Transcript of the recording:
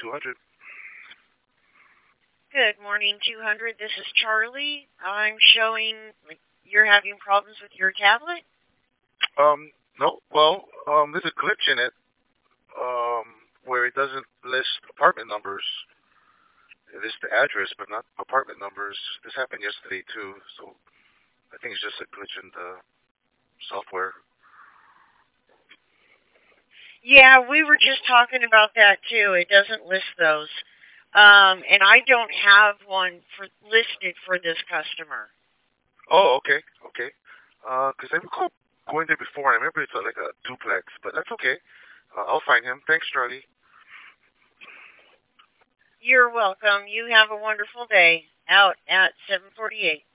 200. Good morning, 200. This is Charlie. I'm showing you're having problems with your tablet. No, well, there's a glitch in it, um, where it doesn't list apartment numbers. It lists the address, but not apartment numbers. This happened yesterday too, so I think it's just a glitch in the software. Yeah, we were just talking about that too. It doesn't list those. And I don't have one for listed for this customer. Oh, okay, okay. 'Cause I recall going there before, and I remember it's like a duplex, but that's okay. I'll find him. Thanks, Charlie. You're welcome. You have a wonderful day out at 748.